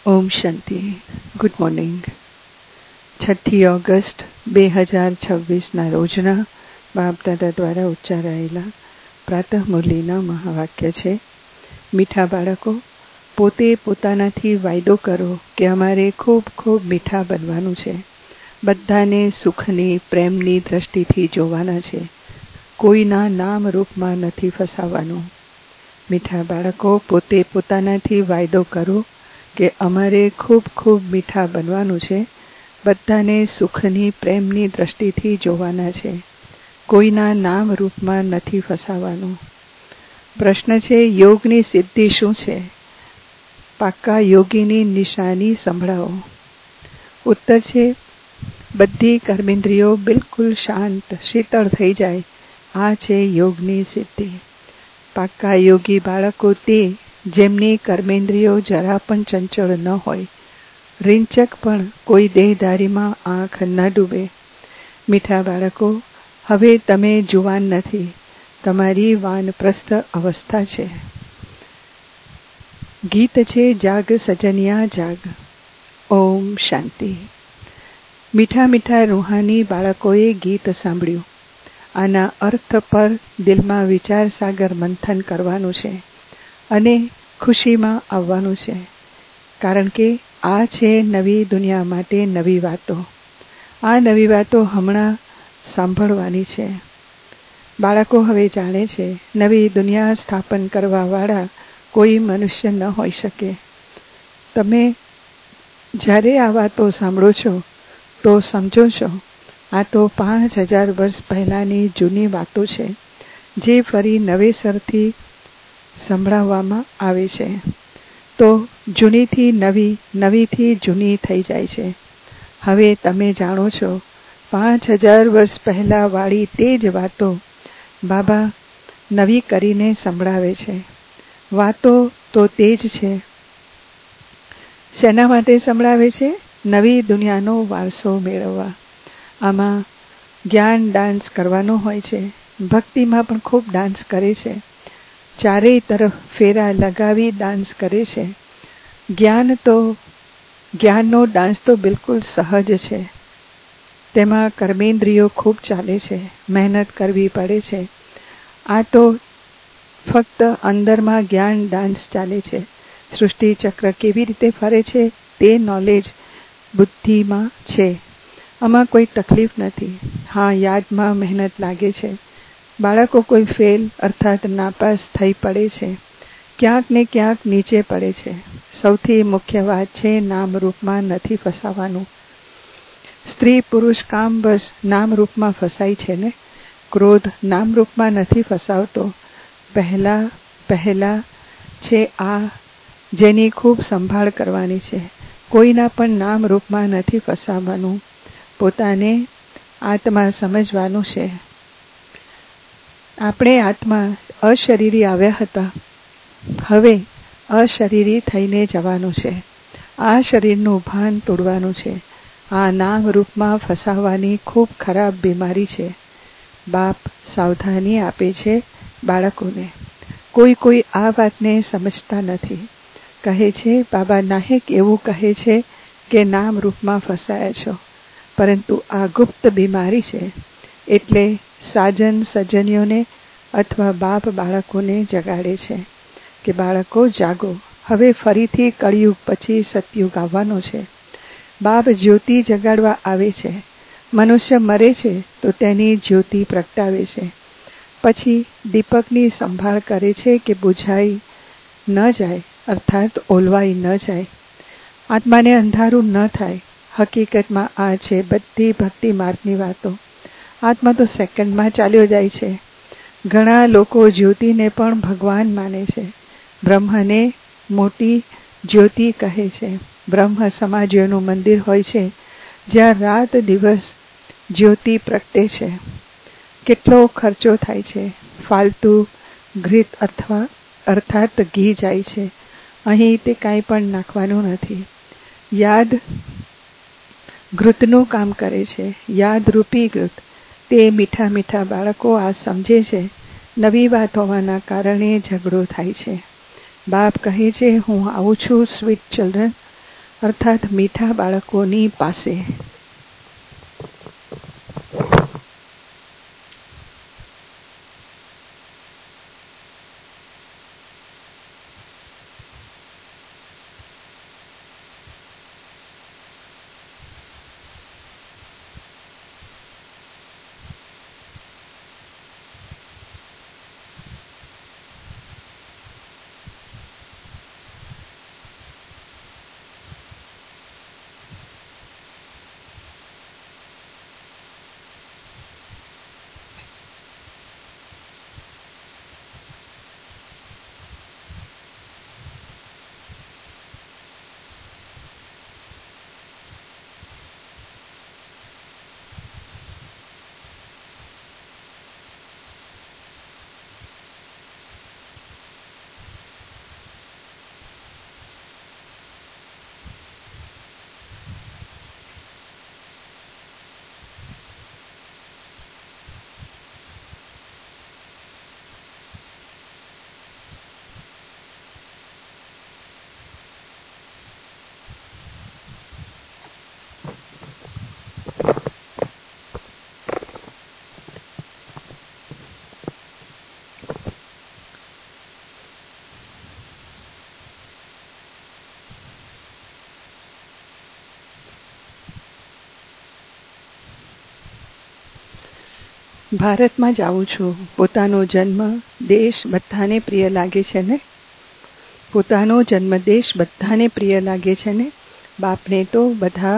ઓમ શાંતિ. Good morning. 6 August 2026ના રોજના બાપદાદા દ્વારા ઉચ્ચારાયેલા પ્રાતઃ મુરલીના મહાવાક્ય છે. મીઠા બાળકો, પોતે પોતાનાથી વાયદો કરો કે અમારે ખૂબ ખૂબ મીઠા બનવાનું છે. બધાને સુખની પ્રેમની દ્રષ્ટિથી જોવાના છે. કોઈના નામ રૂપમાં નથી ફસાવાનું. મીઠા બાળકો, પોતે પોતાનાથી વાયદો કરો કે અમારે ખૂબ ખૂબ મીઠા બનવાનું છે. બધાને સુખની પ્રેમની દ્રષ્ટિથી જોવાના છે. કોઈના નામ રૂપમાં નથી ફસાવાનું. પ્રશ્ન છે, યોગની સિદ્ધિ શું છે? પાક્કા યોગીની નિશાની સંભળાવો. ઉત્તર છે, બધી કર્મેન્દ્રિયો બિલકુલ શાંત શીતળ થઈ જાય. આ છે યોગની સિદ્ધિ. પાક્કા યોગી બાળકો તે જેમની કર્મેન્દ્રિયો જરા પણ ચંચળ ન હોય, રીંચક પણ કોઈ દેહધારીમાં આંખ ન ડૂબે. મીઠા બાળકો, હવે તમે જુવાન નથી, તમારી વાનપ્રસ્થ અવસ્થા છે. ગીત છે, જાગ સજનિયા જાગ. ઓમ શાંતિ. મીઠા મીઠા રૂહાની બાળકોએ ગીત સાંભળ્યું. આના અર્થ પર દિલમાં વિચાર સાગર મંથન કરવાનું છે અને ખુશીમાં આવવાનું છે. કારણ કે આ છે નવી દુનિયા માટે નવી વાતો. આ નવી વાતો હમણાં સાંભળવાની છે. બાળકો હવે જાણે છે, નવી દુનિયા સ્થાપન કરવાવાળા કોઈ મનુષ્ય ન હોઈ શકે. તમે જ્યારે આ વાતો સાંભળો છો તો સમજો છો, આ તો 5000 વર્ષ પહેલાંની જૂની વાતો છે, જે ફરી નવેસરથી સંભળાવવામાં આવે છે. તો જૂનીથી નવી, નવીથી જૂની થઈ જાય છે. હવે તમે જાણો છો, 5000 વર્ષ પહેલાં વાળી તે જ વાતો બાબા નવી કરીને સંભળાવે છે. વાતો તો તે જ છે. શેના માટે સંભળાવે છે? નવી દુનિયાનો વારસો મેળવવા. આમાં જ્ઞાન ડાન્સ કરવાનો હોય છે. ભક્તિમાં પણ ખૂબ ડાન્સ કરે છે. ચારેય તરફ ફેરા લગાવી ડાન્સ કરે છે. જ્ઞાનનો ડાન્સ તો બિલકુલ સહજ છે. તેમાં કર્મેન્દ્રિયો ખૂબ ચાલે છે, મહેનત કરવી પડે છે. આ તો ફક્ત અંદરમાં જ્ઞાન ડાન્સ ચાલે છે. સૃષ્ટિ ચક્ર કેવી રીતે ફરે છે તે નોલેજ બુદ્ધિમાં છે. આમાં કોઈ તકલીફ નથી. હા, યાદમાં મહેનત લાગે છે. બાળકો કોઈ ફેલ અર્થાત નાપાસ થઈ પડે છે. ક્યાંક ને ક્યાંક નીચે પડે છે. સૌથી મુખ્ય વાત છે, નામરૂપમાં નથી ફસાવાનું. સ્ત્રી પુરુષ કામ બસ નામરૂપમાં ફસાય છે ને. ક્રોધ નામરૂપમાં નથી ફસાવતો. પહેલા છે આ જેની ખૂબ સંભાળ કરવાની છે. કોઈના પણ નામરૂપમાં નથી ફસાવવાનું. પોતાને આત્મા સમજવાનું છે. આપણે આત્મા અશરીરી આવ્યા હતા, હવે અશરીરી થઈને જવાનું છે. આ શરીરનું ભાન તોડવાનું છે. આ નામ રૂપમાં ફસાવવાની ખૂબ ખરાબ બીમારી છે. બાપ સાવધાની આપે છે બાળકોને. કોઈ આ વાતને સમજતા નથી. કહે છે, બાબા નાહેક એવું કહે છે કે નામ રૂપમાં ફસાયા છો, પરંતુ આ ગુપ્ત બીમારી છે. એટલે સાજન સજ્જનીઓને અથવા બાપ બાળકોને જગાડે છે કે બાળકો જાગો, હવે ફરીથી કળિયુગ પછી સતયુગ આવવાનો છે. બાપ જ્યોતિ જગાડવા આવે છે. મનુષ્ય મરે છે તો તેની જ્યોતિ પ્રગટાવે છે. પછી દીપકની સંભાળ કરે છે કે બુઝાઈ ન જાય, અર્થાત ઓલવાઈ ન જાય. આત્માને અંધારું ન થાય. હકીકતમાં આ છે બધી ભક્તિ માર્ગની વાતો. આત્મા તો સેકન્ડમાં ચાલ્યો જાય છે. ઘણા લોકો જ્યોતિને પણ ભગવાન માને છે. બ્રહ્મને મોટી જ્યોતિ કહે છે. બ્રહ્મ સમાજોનું મંદિર હોય છે, જ્યાં રાત દિવસ જ્યોતિ પ્રગટે છે. કેટલો ખર્ચો થાય છે. ફાલતુ ઘૃત અર્થાત ઘી જાય છે. અહીં તે કાંઈ પણ નાખવાનું નથી. યાદ ઘૃતનું કામ કરે છે. યાદરૂપી ઘૃત. તે મીઠા મીઠા બાળકો આ સમજે છે. નવી વાત હોવાના કારણે ઝઘડો થાય છે. બાપ કહે છે, હું આવું છું સ્વીટ ચિલ્ડ્રન. અર્થાત મીઠા બાળકોની પાસે. ભારતમાં જાઉં છું. પોતાનો જન્મ દેશ બધાને પ્રિય લાગે છે ને? પોતાનો જન્મ દેશ બધાને પ્રિય લાગે છે ને? બાપને તો બધા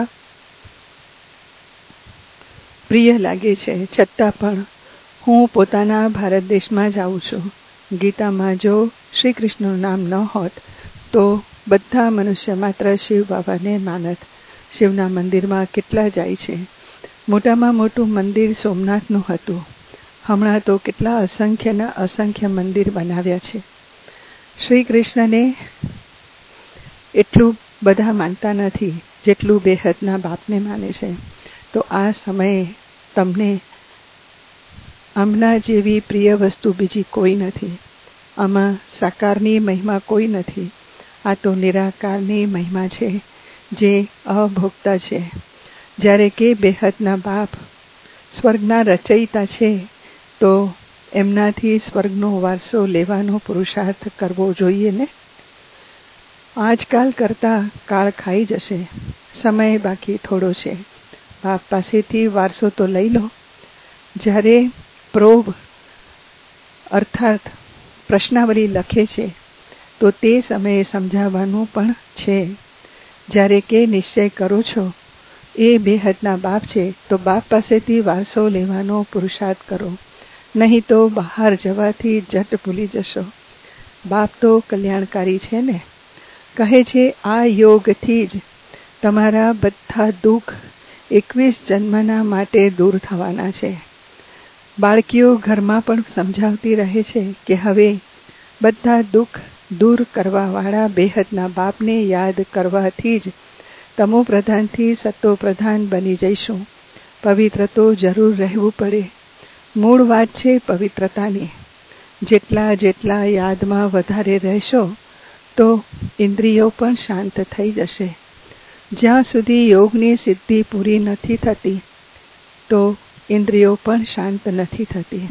પ્રિય લાગે છે, છતાં પણ હું પોતાના ભારત દેશમાં જાઉં છું. ગીતામાં જો શ્રી કૃષ્ણનું નામ ન હોત તો બધા મનુષ્ય માત્ર શિવ બાબાને માનત. શિવના મંદિરમાં કેટલા જાય છે. મોટામાં મોટું મંદિર સોમનાથનું હતું. હમણાં તો કેટલા અસંખ્યના અસંખ્ય મંદિર બનાવ્યા છે. શ્રી કૃષ્ણને એટલું બધા માનતા નથી જેટલું બેહદના બાપને માને છે. તો આ સમયે તમને આમના જેવી પ્રિય વસ્તુ બીજી કોઈ નથી. આમાં સાકારની મહિમા કોઈ નથી. આ તો નિરાકારની મહિમા છે, જે અભોગતા છે. જ્યારે કે બેહદના બાપ સ્વર્ગના રચયિતા છે, તો એમનાથી સ્વર્ગનો વારસો લેવાનો પુરુષાર્થ કરવો જોઈએ ને? આજકાલ કરતાં કાળ ખાઈ જશે. સમય બાકી થોડો છે. બાપ પાસેથી વારસો તો લઈ લો. જ્યારે પ્રોબ અર્થાત પ્રશ્નાવલી લખે છે તો તે સમયે સમજાવવાનું પણ છે. જ્યારે કે નિશ્ચય કરો છો એ બેહદના બાપ છે, તો બાપ પાસેથી વારસો લેવાનો પુરુષાર્થ કરો. નહીં તો બહાર જવાથી જટ ભૂલી જશો. બાપ તો કલ્યાણકારી છે ને? કહે છે આ યોગથી જ તમારા બધા દુઃખ 21 જન્મના માટે દૂર થવાના છે. બાળકીઓ ઘરમાં પણ સમજાવતી રહે છે કે હવે બધા દુઃખ દૂર કરવાવાળા બેહદના બાપને યાદ કરવાથી જ તમો પ્રધાનથી સતો પ્રધાન બની જઈશું. પવિત્ર તો જરૂર રહેવું પડે. મૂળ વાત છે પવિત્રતાની. જેટલા જેટલા યાદમાં વધારે રહેશો તો ઇન્દ્રિયો પણ શાંત થઈ જશે. જ્યાં સુધી યોગની સિદ્ધિ પૂરી નથી થતી તો ઇન્દ્રિયો પણ શાંત નથી થતી.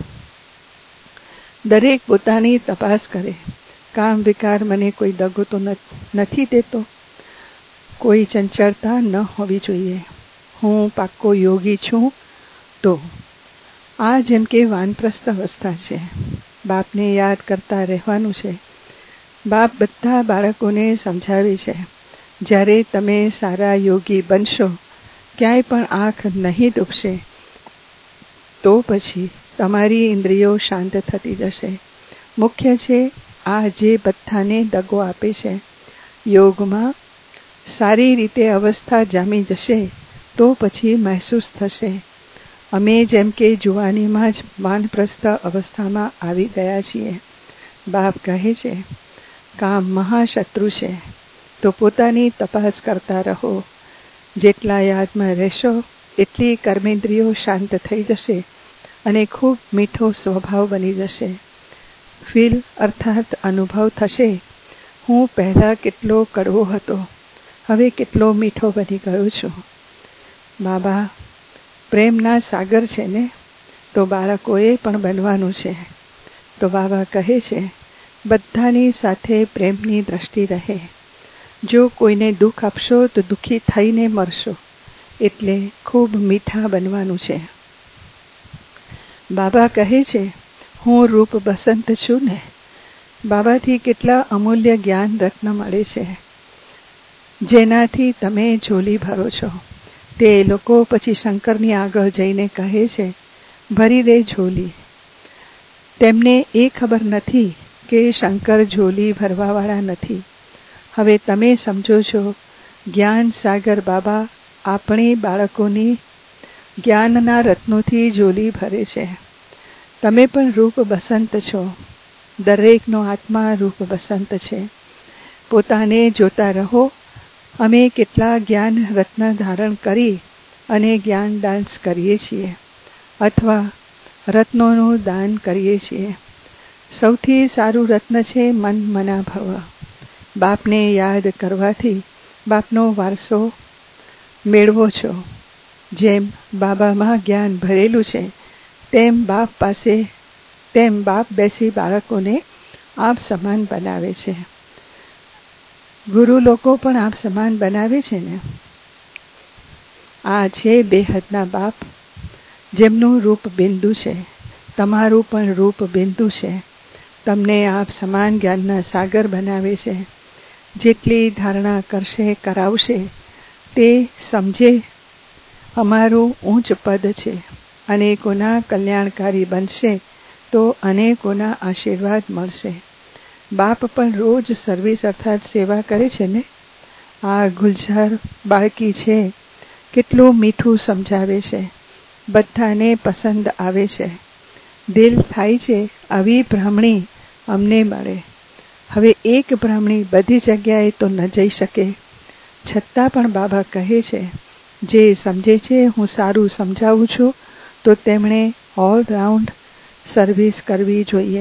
દરેક પોતાની તપાસ કરે. કામ વિકાર મને કોઈ દગો તો નથી દેતો. કોઈ ચંચળતા ન હોવી જોઈએ. હું પાક્કો યોગી છું. તો આ જેમ કે વાનપ્રસ્થ અવસ્થા છે. બાપને યાદ કરતા રહેવાનું છે. બાપ બધા બાળકોને સમજાવે છે જ્યારે તમે સારા યોગી બનશો, ક્યાંય પણ આંખ નહીં ડૂબશે, તો પછી તમારી ઇન્દ્રિયો શાંત થતી જશે. મુખ્ય છે આ જે બધાને દગો આપે છે. યોગમાં સારી રીતે અવસ્થા જામી જશે તો પછી મહેસૂસ થશે અમે જેમ કે જુવાનીમાં જ વાનપ્રસ્થ અવસ્થામાં આવી ગયા છીએ. બાપ કહે છે કામ મહાશત્રુ છે, તો પોતાની તપાસ કરતા રહો. જેટલા યાદમાં રહેશો એટલી કર્મેન્દ્રિયો શાંત થઈ જશે અને ખૂબ મીઠો સ્વભાવ બની જશે. ફીલ અર્થાત અનુભવ થશે હું પહેલાં કેટલો કડવો હતો, હવે કેટલો મીઠો બની ગયો છું. બાબા પ્રેમના સાગર છે ને, તો બાળકોએ પણ બનવાનું છે. તો બાબા કહે છે બધાની સાથે પ્રેમની દ્રષ્ટિ રહે. જો કોઈને દુઃખ આપશો તો દુઃખી થઈને મરશો, એટલે ખૂબ મીઠા બનવાનું છે. બાબા કહે છે હું રૂપ બસંત છું ને. બાબાથી કેટલા અમૂલ્ય જ્ઞાન રત્ન મળે છે, જેનાથી તમે ઝોલી ભરો છો. તે લોકો પછી શંકરની આગળ જઈને કહે છે ભરી દે ઝોલી. તેમને એ ખબર નથી કે શંકર ઝોલી ભરવાવાળા નથી. હવે તમે સમજો છો, જ્ઞાન સાગર બાબા આપણી બાળકોની જ્ઞાનના રત્નોથી ઝોલી ભરે છે. તમે પણ રૂપ બસંત છો. દરેકનો આત્મા રૂપ બસંત છે. પોતાને જોતા રહો. અમે કેટલા જ્ઞાન રત્ન ધારણ કરી અને જ્ઞાન ડાન્સ કરીએ છીએ, અથવા રત્નોનું દાન કરીએ છીએ. સૌથી સારું રત્ન છે મન મના ભવ. બાપને યાદ કરવાથી બાપનો વારસો મેળવો છો. જેમ બાબામાં જ્ઞાન ભરેલું છે, તેમ બાપ બેસી બાળકોને આપ સમાન બનાવે છે. ગુરુ લોકો પણ આપ સમાન બનાવે છે ને. આ છે બેહદના બાપ, જેમનું રૂપ બિંદુ છે. તમારું પણ રૂપ બિંદુ છે. તમને આપ સમાન જ્ઞાનના સાગર બનાવે છે. જેટલી ધારણા કરશે કરાવશે તે સમજે અમારું ઊંચ પદ છે. અનેકોના કલ્યાણકારી બનશે તો અનેકોના આશીર્વાદ મળશે. બાપ પણ રોજ સર્વિસ અર્થાત સેવા કરે છે ને. આ ગુલઝાર બાળકી છે, કેટલું મીઠું સમજાવે છે. બધાને પસંદ આવે છે. દિલ થાય છે આવી બ્રાહ્મણી અમને મળે. હવે એક બ્રાહ્મણી બધી જગ્યાએ તો ન જઈ શકે, છતાં પણ બાબા કહે છે જે સમજે છે હું સારું સમજાવું છું, તો તેમણે ઓલરાઉન્ડ સર્વિસ કરવી જોઈએ.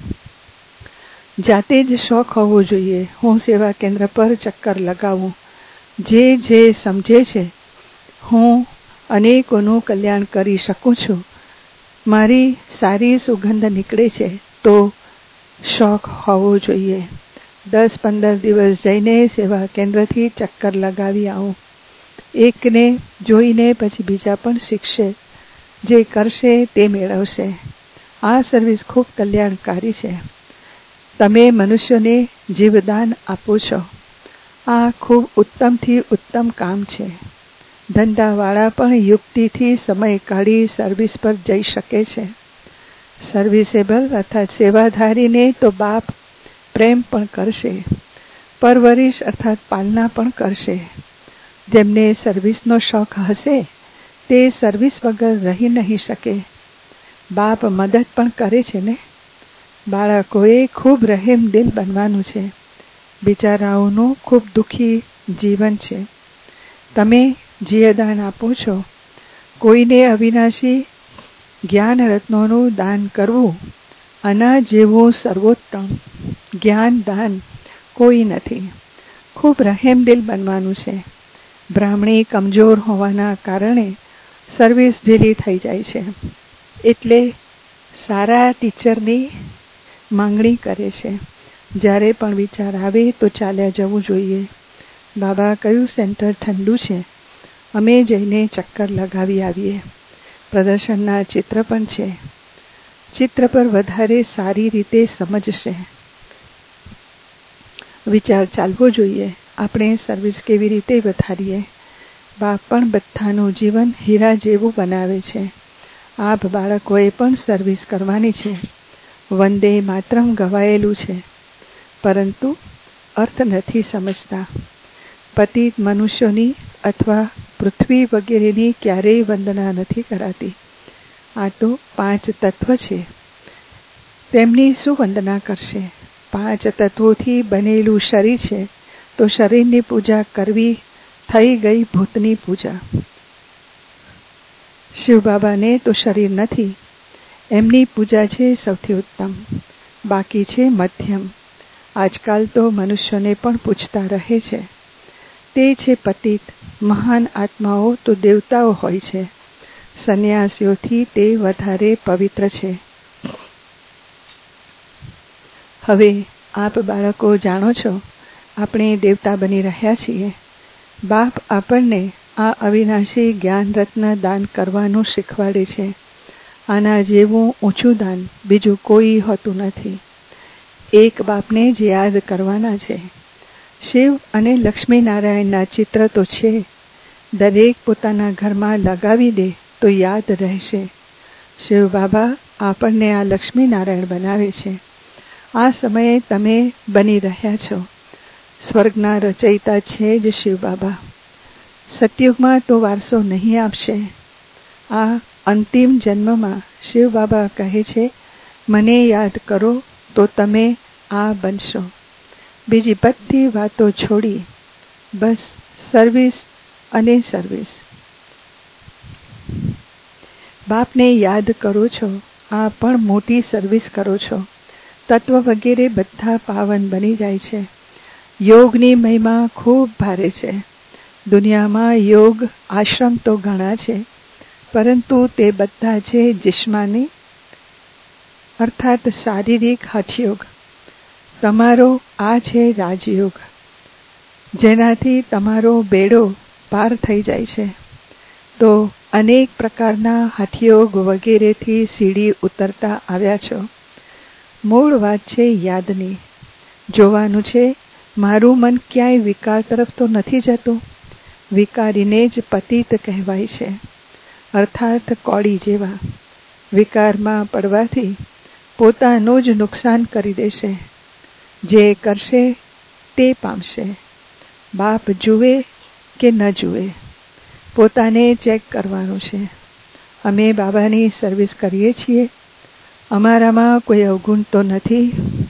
જાતે જ શોખ હોવો જોઈએ હું સેવા કેન્દ્ર પર ચક્કર લગાવું. જે સમજે છે હું અનેકોનું કલ્યાણ કરી શકું છું, મારી સારી સુગંધ નીકળે છે, તો શોખ હોવો જોઈએ. 10-15 દિવસ જઈને સેવા કેન્દ્રથી ચક્કર લગાવી આવું. એકને જોઈને પછી બીજા પણ શીખશે. જે કરશે તે મેળવશે. આ સર્વિસ ખૂબ કલ્યાણકારી છે. તમે મનુષ્યોને જીવદાન આપો છો. આ ખૂબ ઉત્તમથી ઉત્તમ કામ છે. ધંધાવાળા પણ યુક્તિથી સમય કાઢી સર્વિસ પર જઈ શકે છે. સર્વિસેબલ અર્થાત સેવાધારીને તો બાપ પ્રેમ પણ કરશે, પરવરિશ અર્થાત પાલના પણ કરશે. જેમને સર્વિસનો શોખ હશે તે સર્વિસ વગર રહી નહીં શકે. બાપ મદદ પણ કરે છે ને. બાળકોએ ખૂબ રહેમ દિલ બનવાનું છે. બિચારાઓનું ખૂબ દુઃખી જીવન છે. તમે જીયદાન આપો છો. કોઈને અવિનાશી જ્ઞાન રત્નોનું દાન કરવું, આના જેવું સર્વોત્તમ જ્ઞાન દાન કોઈ નથી. ખૂબ રહેમ દિલ બનવાનું છે. બ્રાહ્મણી કમજોર હોવાના કારણે સર્વિસ ઢીલી થઈ જાય છે, એટલે સારા ટીચરની માંગણી કરે છે. જ્યારે પણ વિચાર આવે તો ચાલ્યા જવું જોઈએ. બાબા કયું સેન્ટર ઠંડુ છે, અમે જઈને ચક્કર લગાવી આવીએ. પ્રદર્શનના ચિત્ર પણ છે. ચિત્ર પર વધારે સારી રીતે સમજશે. વિચાર ચાલવો જોઈએ આપણે સર્વિસ કેવી રીતે વધારીએ. બાપ પણ બધાનું જીવન હીરા જેવું બનાવે છે. આપ બાળકોએ પણ સર્વિસ કરવાની છે. વંદે માતરમ ગવાયેલું છે, પરંતુ અર્થ નથી સમજતા. પતિત મનુષ્યોની અથવા પૃથ્વી વગેરેની ક્યારેય વંદના નથી કરાતી. આ તો 5 તત્વ છે, તેમની શું વંદના કરશે? 5 તત્વોથી બનેલું શરીર છે, તો શરીરની પૂજા કરવી થઈ ગઈ ભૂતની પૂજા. શિવ બાબાને તો શરીર નથી, એમની પૂજા છે સૌથી ઉત્તમ. બાકી છે મધ્યમ. આજકાલ તો મનુષ્યોને પણ પૂછતા રહે છે. તે છે પતિત. મહાન આત્માઓ તો દેવતાઓ હોય છે. સંન્યાસીઓથી તે વધારે પવિત્ર છે. હવે આપ બાળકો જાણો છો, આપણે દેવતા બની રહ્યા છીએ. બાપ આપણને આ અવિનાશી જ્ઞાન રત્ન દાન કરવાનું શીખવાડે છે. આના જેવું ઊંચું દાન બીજું કોઈ હોતું નથી. એક બાપને જ યાદ કરવાના છે. શિવ અને લક્ષ્મીનારાયણના ચિત્ર તો છે. દરેક પોતાના ઘરમાં લગાવી દે તો યાદ રહેશે. શિવ બાબા આપણને આ લક્ષ્મીનારાયણ બનાવે છે. આ સમયે તમે બની રહ્યા છો. સ્વર્ગના રચયિતા છે જ શિવ બાબા. સતયુગમાં તો વારસો નહીં આપશે. આ અંતિમ જન્મમાં શિવ બાબા કહે છે, મને યાદ કરો તો તમે આ બનશો. બીજી બધી વાતો છોડી બસ સર્વિસ અને સર્વિસ. બાપને યાદ કરો છો, આ પણ મોટી સર્વિસ કરો છો. તત્વ વગેરે બધા પાવન બની જાય છે. યોગની મહિમા ખૂબ ભારે છે. દુનિયામાં યોગ આશ્રમ તો ઘણા છે, પરંતુ તે બધા છે જિસ્માની અર્થાત શારીરિક હઠયોગ. તમારો આ છે રાજયોગ, જેનાથી તમારો બેડો પાર થઈ જાય છે. તો અનેક પ્રકારના હઠયોગ વગેરેથી સીડી ઉતરતા આવ્યા છો. મૂળ વાત છે યાદની. જોવાનું છે મારું મન ક્યાંય વિકાર તરફ તો નથી જતું. વિકારીને જ પતિત કહેવાય છે, અર્થાત કોળી જેવા. વિકારમાં પડવાથી પોતાનું જ નુકસાન કરી દેશે. જે કરશે તે પામશે. બાપ જુએ કે ન જુએ, પોતાને ચેક કરવાનું છે. અમે બાબાની સર્વિસ કરીએ છીએ. અમારામાં કોઈ અવગુણ તો નથી.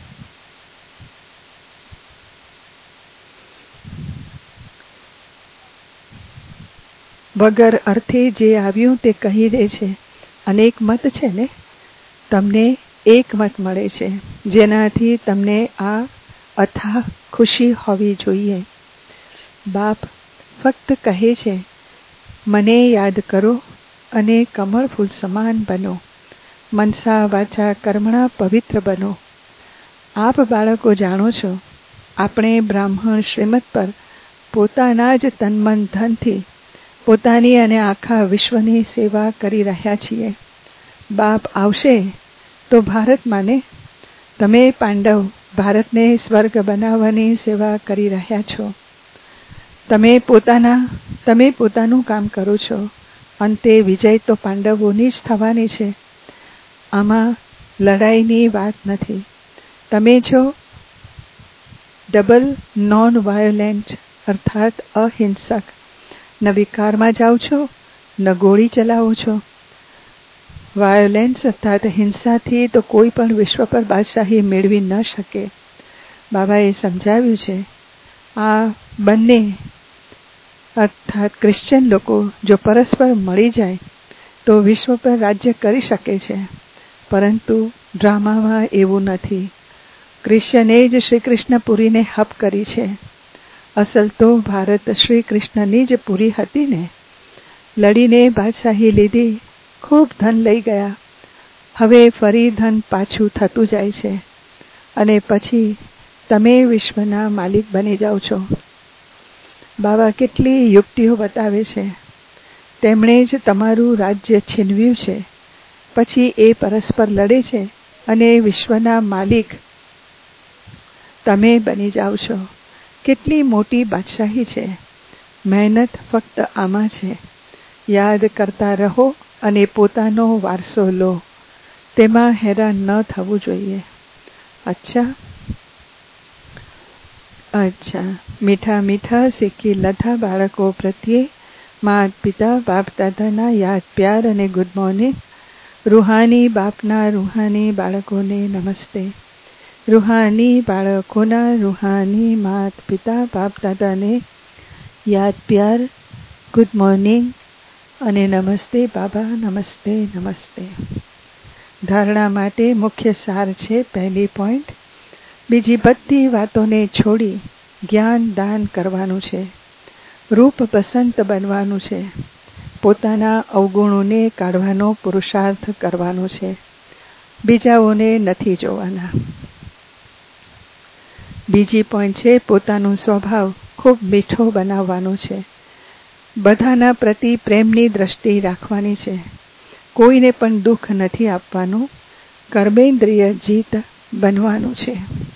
વગર અર્થે જે આવ્યું તે કહી દે છે. અનેક મત છે ને, તમને એક મત મળે છે, જેનાથી તમને આ અથાહ ખુશી હોવી જોઈએ. બાપ ફક્ત કહે છે, મને યાદ કરો અને કમળ ફૂલ સમાન બનો. મનસા વાચા કર્મણા પવિત્ર બનો. આપ બાળકો જાણો છો, આપણે બ્રાહ્મણ શ્રીમત પર પોતાના જ તનમન ધનથી પોતાની અને આખા વિશ્વની સેવા કરી રહ્યા છીએ. બાપ આવશે તો ભારત માને. તમે પાંડવ ભારતને સ્વર્ગ બનાવવાની સેવા કરી રહ્યા છો. તમે પોતાનું કામ કરો છો. અંતે વિજય તો પાંડવોની જ થવાની છે. આમાં લડાઈની વાત નથી. તમે છો ડબલ નોન વાયોલેન્ટ અર્થાત અહિંસક. ન વિકારમાં જાઓ છો, ન ગોળી ચલાવો છો. વાયોલેન્સ અર્થાત હિંસાથી તો કોઈ પણ વિશ્વ પર બાદશાહી મેળવી ન શકે. બાબાએ સમજાવ્યું છે, આ બંને અર્થાત ક્રિશ્ચિયન લોકો જો પરસ્પર મળી જાય તો વિશ્વ પર રાજ્ય કરી શકે છે. પરંતુ ડ્રામામાં એવું નથી. ક્રિશ્ચને જ શ્રી કૃષ્ણપુરીને હપ કરી છે. અસલ તો ભારત શ્રી કૃષ્ણની જ પુરી હતી ને. લડીને બાદશાહી લીધી, ખૂબ ધન લઈ ગયા. હવે ફરી ધન પાછું થતું જાય છે અને પછી તમે વિશ્વના માલિક બની જાઓ છો. બાબા કેટલી યુક્તિઓ બતાવે છે. તેમણે જ તમારું રાજ્ય છીનવ્યું છે, પછી એ પરસ્પર લડે છે અને વિશ્વના માલિક તમે બની જાઓ છો. કેટલી મોટી બાદશાહી છે. મહેનત ફક્ત આમાં છે. યાદ કરતા રહો અને પોતાનો વારસો લો. તેમાં હેરાન ન થવું જોઈએ. અચ્છા. મીઠા મીઠા શીખી લધા બાળકો પ્રત્યે માત પિતા બાપ દાદાના યાદ પ્યાર અને ગુડ મોર્નિંગ. રૂહાની બાપના રૂહાની બાળકોને નમસ્તે. રૂહાની બાળકોના રૂહાની માત પિતા બાપ દાદાને યાદ પ્યાર, ગુડ મોર્નિંગ અને નમસ્તે બાબા, નમસ્તે નમસ્તે. ધારણા માટે મુખ્ય સાર છે. પહેલી પોઈન્ટ, બીજી બધી વાતોને છોડી જ્ઞાન દાન કરવાનું છે. રૂપ પસંત બનવાનું છે. પોતાના અવગુણોને કાઢવાનો પુરુષાર્થ કરવાનો છે. બીજાઓને નથી જોવાના. બીજી પોઈન્ટ છે, પોતાનો સ્વભાવ ખૂબ મીઠો બનાવવાનો છે. બધાના પ્રતિ પ્રેમની દ્રષ્ટિ રાખવાની છે. કોઈને પણ દુઃખ નથી આપવાનું. કર્મેન્દ્રિય જીત બનવાનું છે.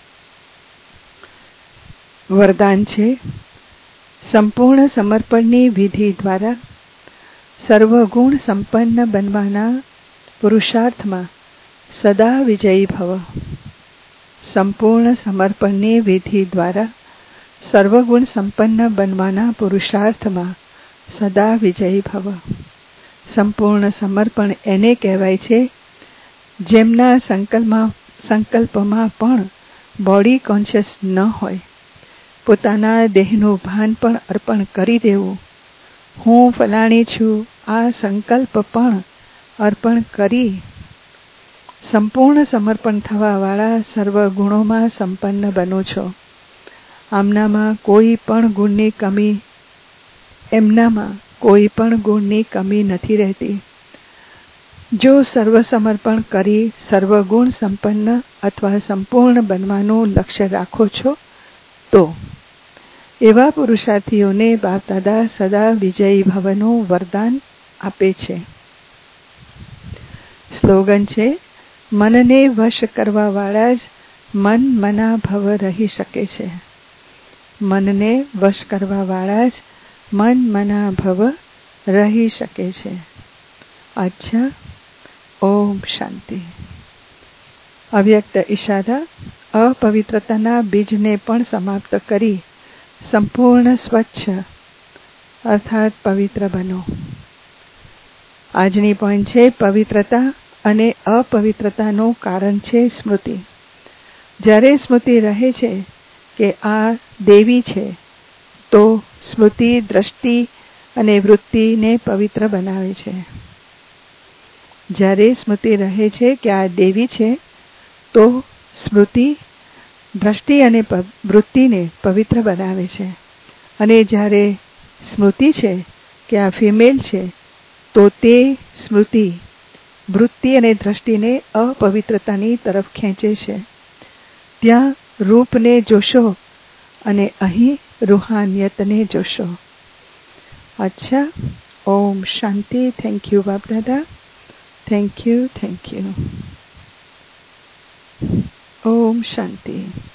વરદાન છે, સંપૂર્ણ સમર્પણની વિધિ દ્વારા સર્વગુણ સંપન્ન બનવાના પુરુષાર્થમાં સદા વિજયી ભવ. સંપૂર્ણ સમર્પણની વિધિ દ્વારા સર્વગુણ સંપન્ન બનવાના પુરુષાર્થમાં સદા વિજયી ભવ. સંપૂર્ણ સમર્પણ એને કહેવાય છે જેમના સંકલ્પમાં પણ બોડી કોન્શિયસ ન હોય. પોતાના દેહનું ભાન પણ અર્પણ કરી દેવું. હું ફલાણી છું આ સંકલ્પ પણ અર્પણ કરી સંપૂર્ણ સમર્પણ થવાવાળા સર્વ ગુણોમાં સંપન્ન બનો છો. એમનામાં કોઈ પણ ગુણની કમી નથી રહેતી. જો સર્વ સમર્પણ કરી સર્વગુણ સંપન્ન અથવા સંપૂર્ણ બનવાનું લક્ષ્ય રાખો છો તો એવા પુરુષાર્થીઓને બાપદાદા સદા વિજયી ભવનું વરદાન આપે છે. સ્લોગન છે, મનને વશ કરવાવાળા જ મન મના ભવ રહી શકે છે. મનને વશ કરવાવાળા જ મન મના ભવ રહી શકે છે. અચ્છા, ઓમ શાંતિ. અવ્યક્ત ઈશારા અપવિત્રતાના બીજને પણ સમાપ્ત કરી સંપૂર્ણ સ્વચ્છ અર્થાત પવિત્ર બનો. આજની પોઈન્ટ છે, પવિત્રતા અને અપવિત્રતાનું કારણ છે સ્મૃતિ. જ્યારે સ્મૃતિ રહે છે કે આ દેવી છે તો સ્મૃતિ દ્રષ્ટિ અને વૃત્તિને પવિત્ર બનાવે છે. જ્યારે સ્મૃતિ રહે છે કે આ દેવી છે તો સ્મૃતિ દ્રષ્ટિ અને વૃત્તિને પવિત્ર બનાવે છે. અને જ્યારે સ્મૃતિ છે કે આ ફિમેલ છે તો તે સ્મૃતિ વૃત્તિ અને દ્રષ્ટિને અપવિત્રતાની તરફ ખેંચે છે. ત્યાં રૂપને જોશો અને અહીં રૂહાનિયતને જોશો. અચ્છા, ઓમ શાંતિ. થેન્ક યુ બાપ દાદા. Thank you. ઓમ શાંતિ.